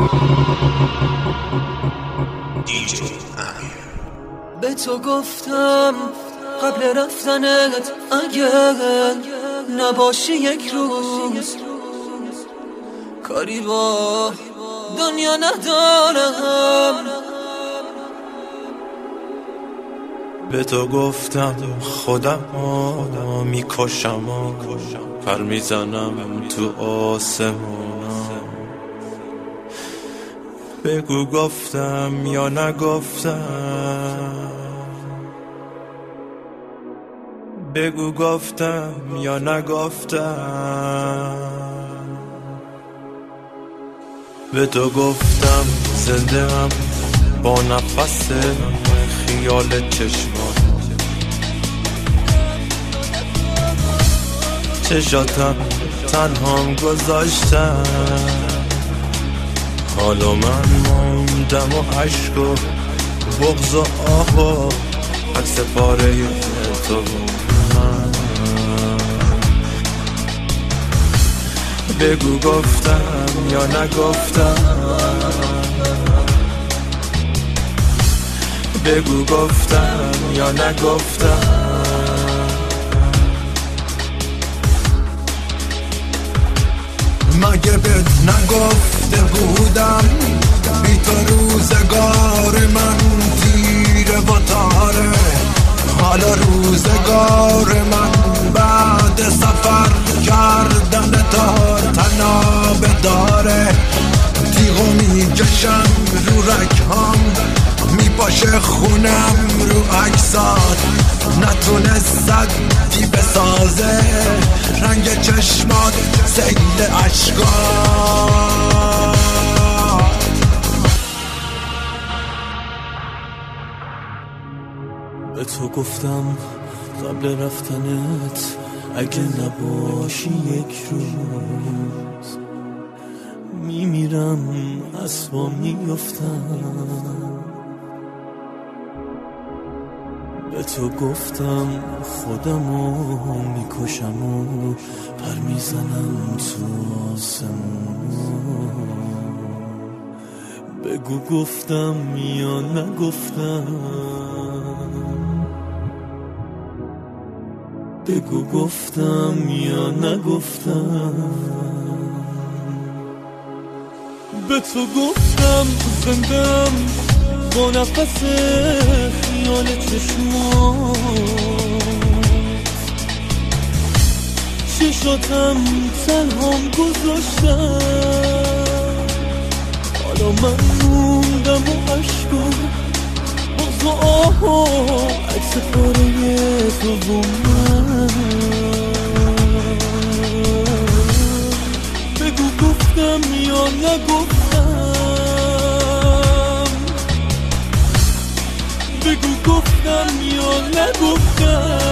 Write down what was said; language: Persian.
به تو گفتم قبل رفتنت اگر نباشی یک روز کاری با دنیا ندارم. به تو گفتم خودم میکشم پر میزنم تو آسمونم. بگو گفتم یا نگفتم، بگو گفتم یا نگفتم. به تو گفتم زنده هم با نفس خیال چشمات، چشاتم تنهام گذاشتم. حالا من موندم و عشق و بغض و آه و عکس پاره تو من. بگو گفتم یا نگفتم، بگو گفتم یا نگفتم. مگه بهت نگفته بودم بی تو روزگار من تیره و تاره. حالا روزگار من بعد سفر کردن تا تنابه داره. تیغو میکشم رو رگهام، میپاشه خونم رو عکسات. نتونست صدی بسازه رنگ چشمات سیل عشقات. به تو گفتم قبل رفتنت اگه نباشی یک روز میمیرم از پا میافتم. به تو گفتم خودمو میکشم و پر میزنم تو آسمون. بگو گفتم یا نگفتم، بگو گفتم یا نگفتم. به تو گفتم زندم با نفس خیال چشمات، چشاتم تنهام گذاشتم. حالا من موندم و عشق و بغض و آه و عکس پاره تو و من. بگو گفتم یا نگفتم، بگو گفتم یا نگفتم.